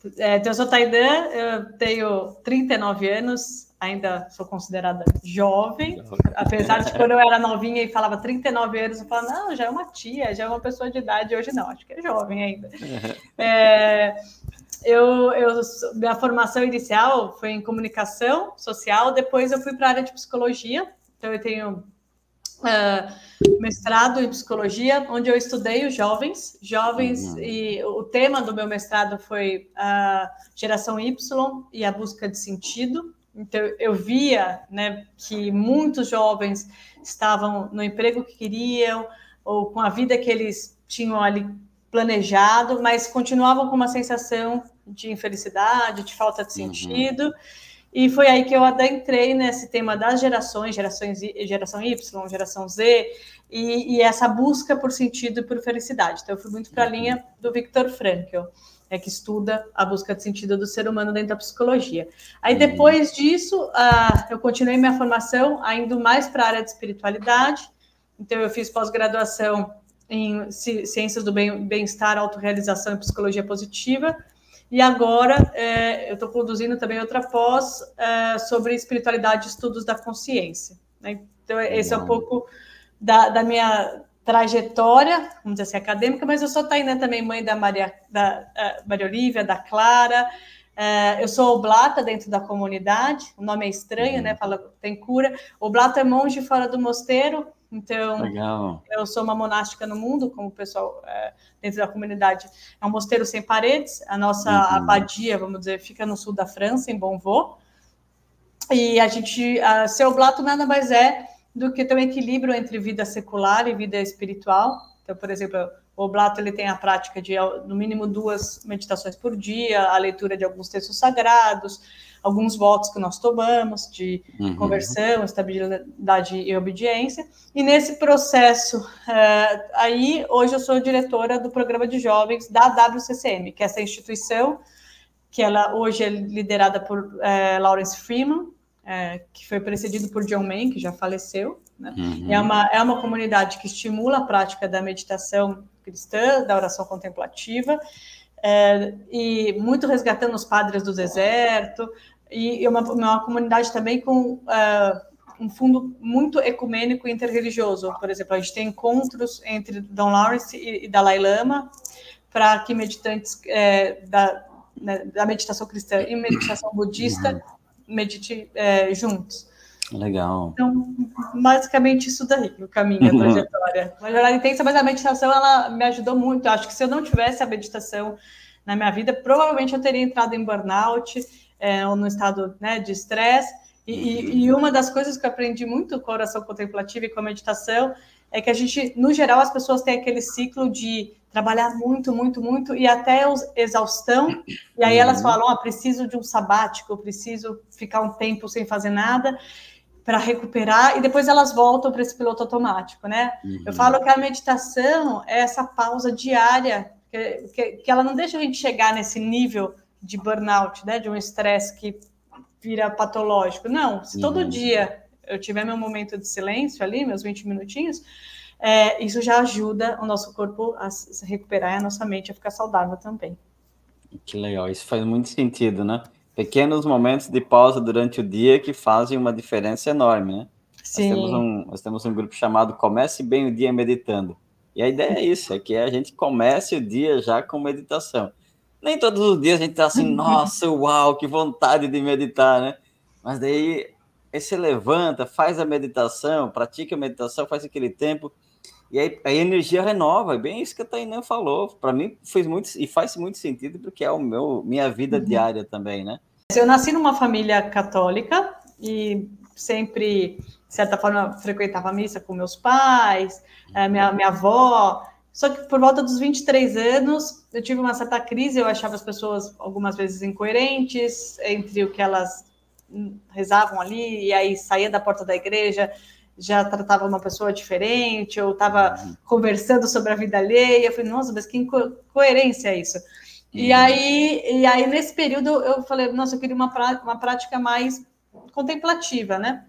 Então, eu sou Tainã, eu tenho 39 anos, ainda sou considerada jovem, apesar de quando eu era novinha e falava 39 anos, eu falava, não, já é uma tia, já é uma pessoa de idade, hoje não, acho que é jovem ainda. Minha formação inicial foi em comunicação social, depois eu fui para a área de psicologia, então eu tenho mestrado em psicologia, onde eu estudei os jovens, e o tema do meu mestrado foi a geração Y e a busca de sentido. Então, eu via, né, que muitos jovens estavam no emprego que queriam, ou com a vida que eles tinham ali planejado, mas continuavam com uma sensação de infelicidade, de falta de sentido. E foi aí que eu adentrei nesse tema das geração Y, geração Z, e essa busca por sentido e por felicidade. Então, eu fui muito para a linha do Viktor Frankl, que estuda a busca de sentido do ser humano dentro da psicologia. Aí, depois disso, eu continuei minha formação, indo mais para a área de espiritualidade. Então, eu fiz pós-graduação em Ciências do Bem-Estar, Autorrealização e Psicologia Positiva. E agora eu estou conduzindo também outra pós sobre espiritualidade e estudos da consciência. Né? Então, esse é um pouco da minha trajetória, vamos dizer assim, acadêmica, mas eu sou Tainã também, mãe da Maria Olívia, da Clara. Eu sou oblata dentro da comunidade, o nome é estranho, né? Fala, tem cura. Oblata é monge fora do mosteiro, então Legal. Eu sou uma monástica no mundo, como o pessoal dentro da comunidade. É um mosteiro sem paredes, a nossa abadia, vamos dizer, fica no sul da França, em Bonvaux. E ser oblato nada mais é do que ter um equilíbrio entre vida secular e vida espiritual. Então, por exemplo, o oblato ele tem a prática de, no mínimo, 2 meditações por dia, a leitura de alguns textos sagrados, alguns votos que nós tomamos de conversão, estabilidade e obediência. E nesse processo, hoje eu sou diretora do programa de jovens da WCCM, que é essa instituição que ela hoje é liderada por Lawrence Freeman, que foi precedido por John Main, que já faleceu. Né? É uma comunidade que estimula a prática da meditação cristã, da oração contemplativa, e muito resgatando os padres do deserto, e uma comunidade também com um fundo muito ecumênico e interreligioso. Por exemplo, a gente tem encontros entre Don Lawrence e Dalai Lama para que meditantes da meditação cristã e meditação budista medite juntos. Legal. Então, basicamente isso daí, o caminho, a trajetória. Uma jornada intensa, mas a meditação, ela me ajudou muito. Eu acho que se eu não tivesse a meditação na minha vida, provavelmente eu teria entrado em burnout, ou no estado, né, de estresse. E uma das coisas que eu aprendi muito com a oração contemplativa e com a meditação é que a gente, no geral, as pessoas têm aquele ciclo de trabalhar muito, muito, muito, e até exaustão, e aí elas falam, preciso de um sabático, preciso ficar um tempo sem fazer nada para recuperar, e depois elas voltam para esse piloto automático, né? Eu falo que a meditação é essa pausa diária, que ela não deixa a gente chegar nesse nível de burnout, né? De um estresse que vira patológico. Não, se todo dia eu tiver meu momento de silêncio ali, meus 20 minutinhos, isso já ajuda o nosso corpo a se recuperar e a nossa mente a ficar saudável também. Que legal, isso faz muito sentido, né? Pequenos momentos de pausa durante o dia que fazem uma diferença enorme, né? Sim. Nós temos um grupo chamado Comece Bem o Dia Meditando. E a ideia é isso, é que a gente comece o dia já com meditação. Nem todos os dias a gente tá assim, nossa, uau, que vontade de meditar, né? Mas daí, você levanta, faz a meditação, pratica a meditação, faz aquele tempo, e aí a energia renova, é bem isso que a Tainã falou. Para mim faz muito sentido, porque é minha vida diária também, né? Eu nasci numa família católica e sempre, de certa forma, frequentava a missa com meus pais, minha avó. Só que por volta dos 23 anos, eu tive uma certa crise, eu achava as pessoas algumas vezes incoerentes entre o que elas rezavam ali, e aí saía da porta da igreja, já tratava uma pessoa diferente, eu estava conversando sobre a vida alheia, eu falei, nossa, mas que incoerência é isso? E aí, nesse período, eu falei, nossa, eu queria uma prática mais contemplativa, né?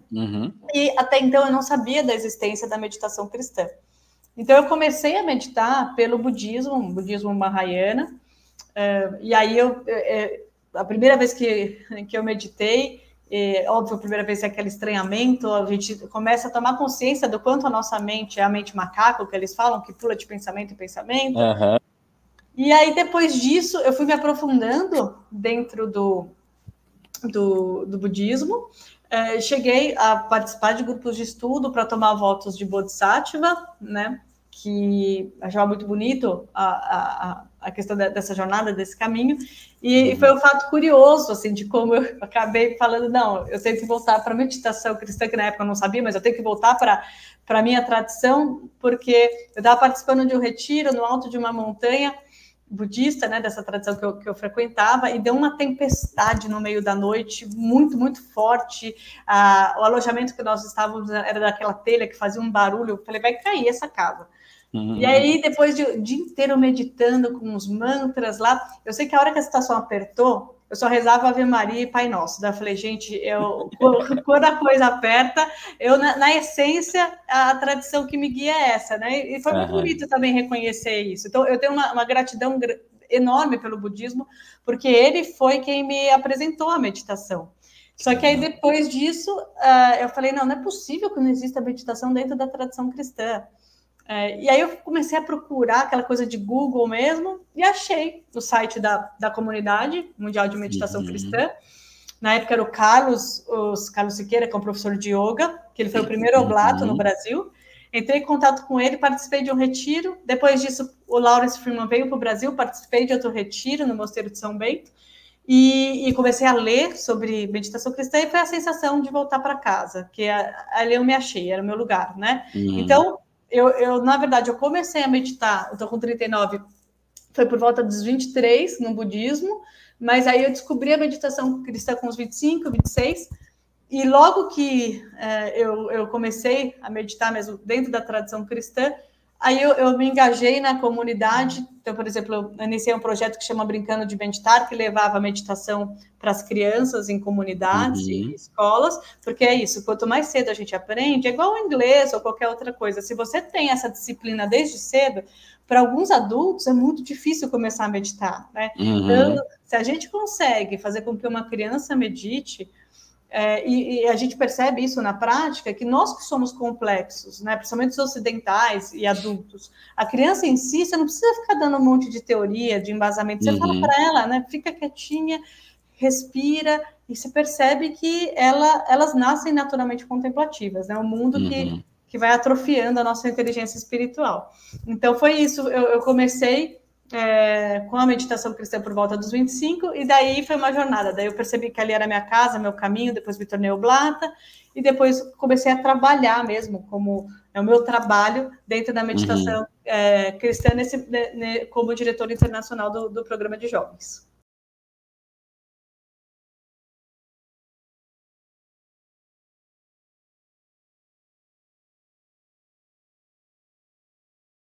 E até então eu não sabia da existência da meditação cristã. Então eu comecei a meditar pelo budismo Mahayana, E aí, a primeira vez que eu meditei, óbvio, a primeira vez é aquele estranhamento, a gente começa a tomar consciência do quanto a nossa mente é a mente macaco, que eles falam, que pula de pensamento em pensamento. Uhum. E aí, depois disso, eu fui me aprofundando dentro do budismo. Cheguei a participar de grupos de estudo para tomar votos de Bodhisattva, né? Que achava muito bonito a questão dessa jornada, desse caminho, e foi um fato curioso, assim, de como eu acabei falando, não, eu tenho que voltar para a meditação cristã, que na época eu não sabia, mas eu tenho que voltar para a minha tradição, porque eu estava participando de um retiro no alto de uma montanha budista, né, dessa tradição que eu frequentava, e deu uma tempestade no meio da noite, muito, muito forte. O alojamento que nós estávamos era daquela telha que fazia um barulho. Eu falei, vai cair essa casa. E aí, depois de o dia inteiro meditando com os mantras lá, eu sei que a hora que a situação apertou, eu só rezava Ave Maria e Pai Nosso. Daí eu falei, gente, quando a coisa aperta, na essência, a tradição que me guia é essa, né? E foi muito bonito também reconhecer isso. Então, eu tenho uma gratidão enorme pelo budismo, porque ele foi quem me apresentou a meditação. Só que aí, depois disso, eu falei, não é possível que não exista meditação dentro da tradição cristã. E aí eu comecei a procurar aquela coisa de Google mesmo e achei o site da Comunidade Mundial de Meditação Cristã. Na época era o Carlos Siqueira, que é um professor de yoga, que ele foi o primeiro oblato no Brasil. Entrei em contato com ele, participei de um retiro. Depois disso, o Lawrence Freeman veio para o Brasil, participei de outro retiro no Mosteiro de São Bento. E comecei a ler sobre meditação cristã e foi a sensação de voltar para casa, que ali eu me achei, era o meu lugar, né? Então, na verdade, eu comecei a meditar, eu estou com 39, foi por volta dos 23 no budismo, mas aí eu descobri a meditação cristã com os 25, 26, e logo que eu comecei a meditar mesmo dentro da tradição cristã, aí eu me engajei na comunidade. Então, por exemplo, eu iniciei um projeto que chama Brincando de Meditar, que levava a meditação para as crianças em comunidades e escolas, porque é isso, quanto mais cedo a gente aprende, é igual o inglês ou qualquer outra coisa, se você tem essa disciplina desde cedo, para alguns adultos é muito difícil começar a meditar, né? Então, se a gente consegue fazer com que uma criança medite, e a gente percebe isso na prática, que nós que somos complexos, né, principalmente os ocidentais e adultos, a criança em si, você não precisa ficar dando um monte de teoria, de embasamento, você fala para ela, né, fica quietinha, respira, e você percebe que elas nascem naturalmente contemplativas, né, um mundo que vai atrofiando a nossa inteligência espiritual. Então foi isso, eu comecei com a meditação cristã por volta dos 25, e daí foi uma jornada. Daí eu percebi que ali era minha casa, meu caminho, depois me tornei oblata, e depois comecei a trabalhar mesmo, como é o meu trabalho dentro da meditação cristã, como diretora internacional do programa de jovens.